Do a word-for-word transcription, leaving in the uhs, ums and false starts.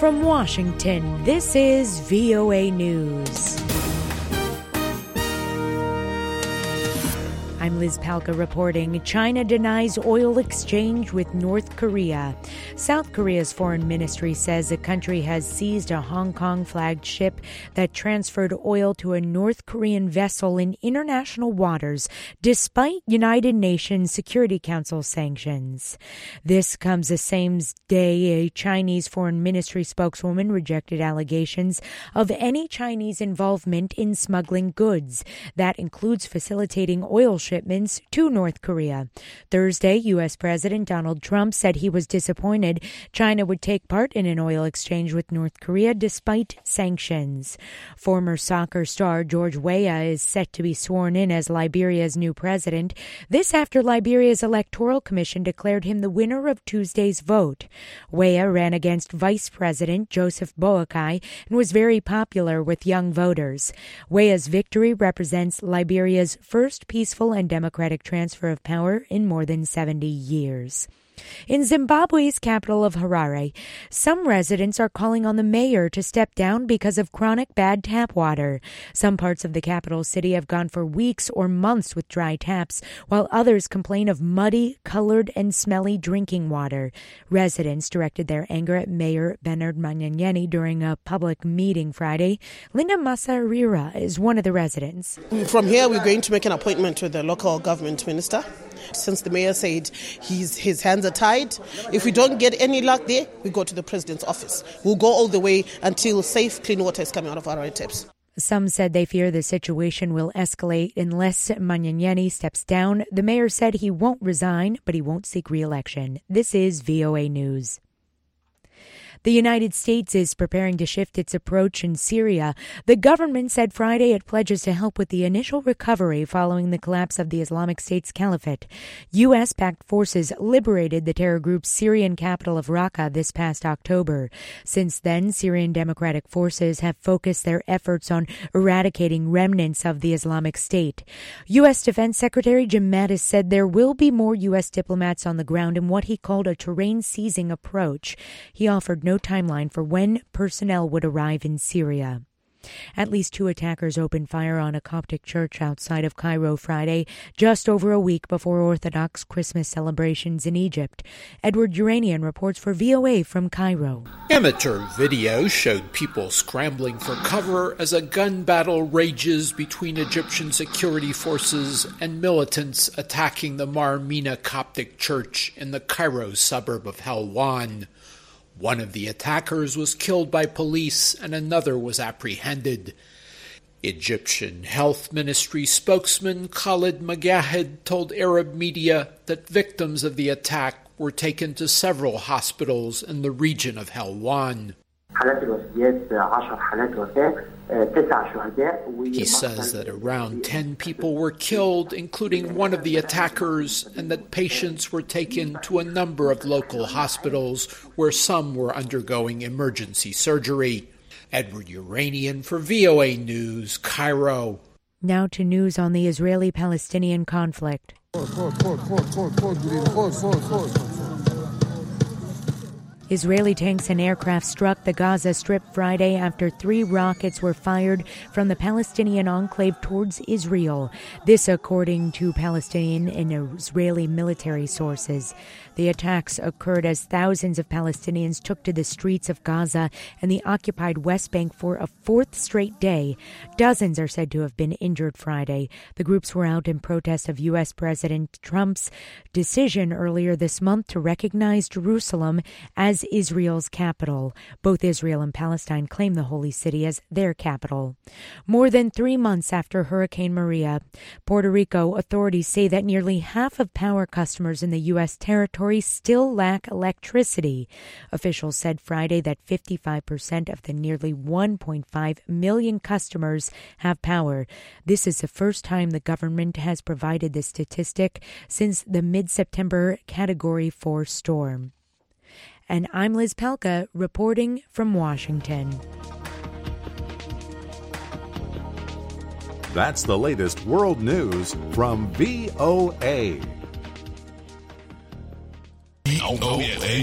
From Washington, this is V O A News. I'm Liz Palka reporting. China denies oil exchange with North Korea. South Korea's foreign ministry says the country has seized a Hong Kong-flagged ship that transferred oil to a North Korean vessel in international waters, despite United Nations Security Council sanctions. This comes the same day a Chinese foreign ministry spokeswoman rejected allegations of any Chinese involvement in smuggling goods. That includes facilitating oil shipments shipments to North Korea. Thursday, U S. President Donald Trump said he was disappointed China would take part in an oil exchange with North Korea despite sanctions. Former soccer star George Weah is set to be sworn in as Liberia's new president. This after Liberia's Electoral Commission declared him the winner of Tuesday's vote. Weah ran against Vice President Joseph Boakai and was very popular with young voters. Weah's victory represents Liberia's first peaceful and democratic transfer of power in more than seventy years. In Zimbabwe's capital of Harare, some residents are calling on the mayor to step down because of chronic bad tap water. Some parts of the capital city have gone for weeks or months with dry taps, while others complain of muddy, colored, and smelly drinking water. Residents directed their anger at Mayor Bernard Manyanyeni during a public meeting Friday. Linda Masarira is one of the residents. From here, we're going to make an appointment with the local government minister. Since the mayor said he's, his hands are tied, if we don't get any luck there, we go to the president's office. We'll go all the way until safe, clean water is coming out of our taps. Some said they fear the situation will escalate unless Manyanyeni steps down. The mayor said he won't resign, but he won't seek re-election. This is V O A News. The United States is preparing to shift its approach in Syria. The government said Friday it pledges to help with the initial recovery following the collapse of the Islamic State's caliphate. U S-backed forces liberated the terror group's Syrian capital of Raqqa this past October. Since then, Syrian Democratic Forces have focused their efforts on eradicating remnants of the Islamic State. U S. Defense Secretary Jim Mattis said there will be more U S diplomats on the ground in what he called a terrain-seizing approach. He offered no No timeline for when personnel would arrive in Syria. At least two attackers opened fire on a Coptic church outside of Cairo Friday, just over a week before Orthodox Christmas celebrations in Egypt. Edward Uranian reports for V O A from Cairo. Amateur video showed people scrambling for cover as a gun battle rages between Egyptian security forces and militants attacking the Mar Mina Coptic church in the Cairo suburb of Helwan. One of the attackers was killed by police and another was apprehended. Egyptian Health Ministry spokesman Khalid Magahed told Arab media that victims of the attack were taken to several hospitals in the region of Helwan. He says that around ten people were killed, including one of the attackers, and that patients were taken to a number of local hospitals where some were undergoing emergency surgery. Edward Uranian for V O A News, Cairo. Now to news on the Israeli-Palestinian conflict. Israeli tanks and aircraft struck the Gaza Strip Friday after three rockets were fired from the Palestinian enclave towards Israel. This according to Palestinian and Israeli military sources. The attacks occurred as thousands of Palestinians took to the streets of Gaza and the occupied West Bank for a fourth straight day. Dozens are said to have been injured Friday. The groups were out in protest of U S. President Trump's decision earlier this month to recognize Jerusalem as Israel's capital. Both Israel and Palestine claim the Holy City as their capital. More than three months after Hurricane Maria, Puerto Rico authorities say that nearly half of power customers in the U S territory still lack electricity. Officials said Friday that fifty-five percent of the nearly one point five million customers have power. This is the first time the government has provided this statistic since the mid-September Category four storm. And I'm Liz Palka reporting from Washington. That's the latest world news from V O A. V O A